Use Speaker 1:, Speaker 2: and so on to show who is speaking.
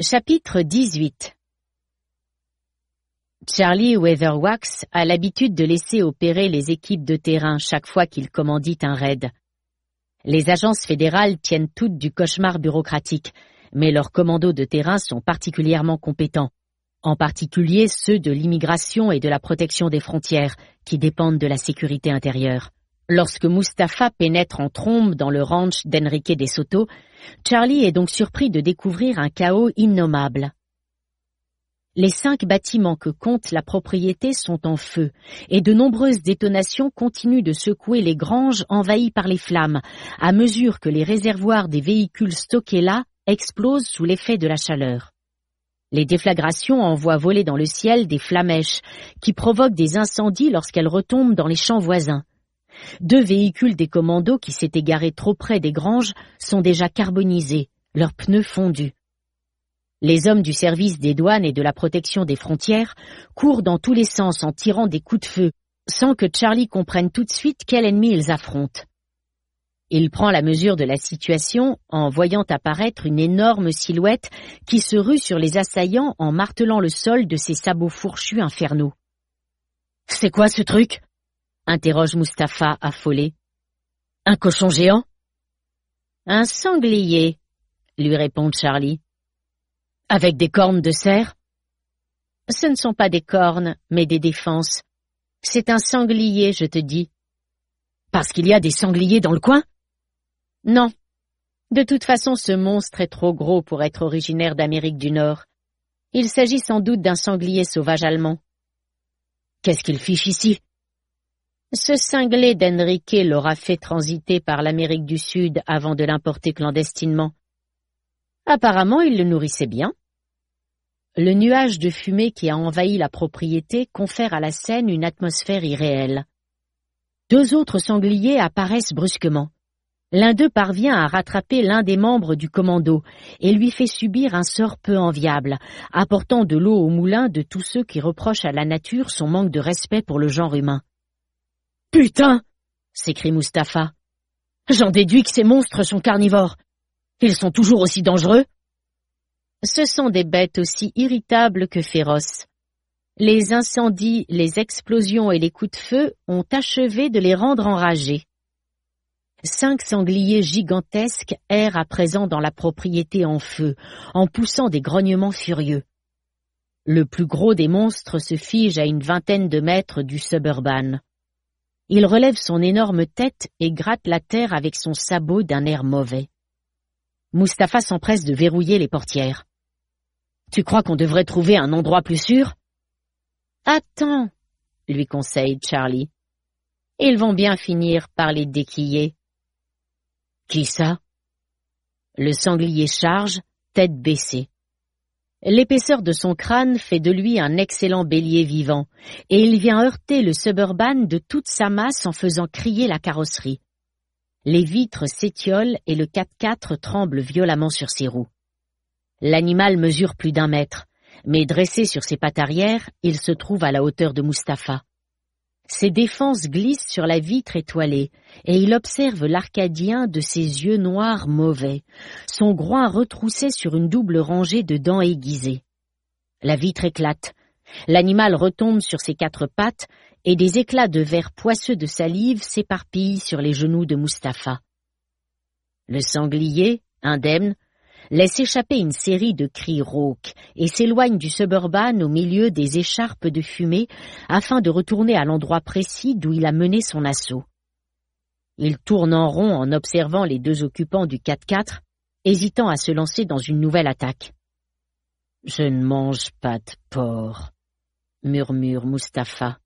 Speaker 1: Chapitre 18. Charlie Weatherwax a l'habitude de laisser opérer les équipes de terrain chaque fois qu'il commandite un raid. Les agences fédérales tiennent toutes du cauchemar bureaucratique, mais leurs commandos de terrain sont particulièrement compétents, en particulier ceux de l'immigration et de la protection des frontières, qui dépendent de la sécurité intérieure. Lorsque Mustapha pénètre en trombe dans le ranch d'Enrique de Soto, Charlie est donc surpris de découvrir un chaos innommable. Les 5 bâtiments que compte la propriété sont en feu, et de nombreuses détonations continuent de secouer les granges envahies par les flammes, à mesure que les réservoirs des véhicules stockés là explosent sous l'effet de la chaleur. Les déflagrations envoient voler dans le ciel des flammèches, qui provoquent des incendies lorsqu'elles retombent dans les champs voisins. 2 véhicules des commandos qui s'étaient garés trop près des granges sont déjà carbonisés, leurs pneus fondus. Les hommes du service des douanes et de la protection des frontières courent dans tous les sens en tirant des coups de feu, sans que Charlie comprenne tout de suite quel ennemi ils affrontent. Il prend la mesure de la situation en voyant apparaître une énorme silhouette qui se rue sur les assaillants en martelant le sol de ses sabots fourchus infernaux. « C'est quoi ce truc ?» interroge Mustapha affolé. « Un cochon géant ?»« Un sanglier, » lui répond Charlie. « Avec des cornes de cerf ?»« Ce ne sont pas des cornes, mais des défenses. C'est un sanglier, je te dis. »« Parce qu'il y a des sangliers dans le coin ?»« Non. De toute façon, ce monstre est trop gros pour être originaire d'Amérique du Nord. Il s'agit sans doute d'un sanglier sauvage allemand. »« Qu'est-ce qu'il fiche ici ?» Ce cinglé d'Enrique l'aura fait transiter par l'Amérique du Sud avant de l'importer clandestinement. Apparemment, il le nourrissait bien. Le nuage de fumée qui a envahi la propriété confère à la scène une atmosphère irréelle. 2 autres sangliers apparaissent brusquement. L'un d'eux parvient à rattraper l'un des membres du commando et lui fait subir un sort peu enviable, apportant de l'eau au moulin de tous ceux qui reprochent à la nature son manque de respect pour le genre humain. « Putain !» s'écrie Mustapha. « J'en déduis que ces monstres sont carnivores. Ils sont toujours aussi dangereux ?» Ce sont des bêtes aussi irritables que féroces. Les incendies, les explosions et les coups de feu ont achevé de les rendre enragés. 5 sangliers gigantesques errent à présent dans la propriété en feu, en poussant des grognements furieux. Le plus gros des monstres se fige à une 20aine de mètres du suburban. Il relève son énorme tête et gratte la terre avec son sabot d'un air mauvais. Mustapha s'empresse de verrouiller les portières. « Tu crois qu'on devrait trouver un endroit plus sûr ?»« Attends, » lui conseille Charlie. « Ils vont bien finir par les déquiller. »« Qui ça ?» Le sanglier charge, tête baissée. L'épaisseur de son crâne fait de lui un excellent bélier vivant, et il vient heurter le suburban de toute sa masse en faisant crier la carrosserie. Les vitres s'étiolent et le 4x4 tremble violemment sur ses roues. L'animal mesure plus d'1 mètre, mais dressé sur ses pattes arrière, il se trouve à la hauteur de Mustapha. Ses défenses glissent sur la vitre étoilée, et il observe l'Arcadien de ses yeux noirs mauvais, son groin retroussé sur une double rangée de dents aiguisées. La vitre éclate. L'animal retombe sur ses 4 pattes, et des éclats de verre poisseux de salive s'éparpillent sur les genoux de Mustapha. Le sanglier, indemne, laisse échapper une série de cris rauques et s'éloigne du suburban au milieu des écharpes de fumée afin de retourner à l'endroit précis d'où il a mené son assaut. Il tourne en rond en observant les 2 occupants du 4x4, hésitant à se lancer dans une nouvelle attaque. « Je ne mange pas de porc », murmure Mustapha.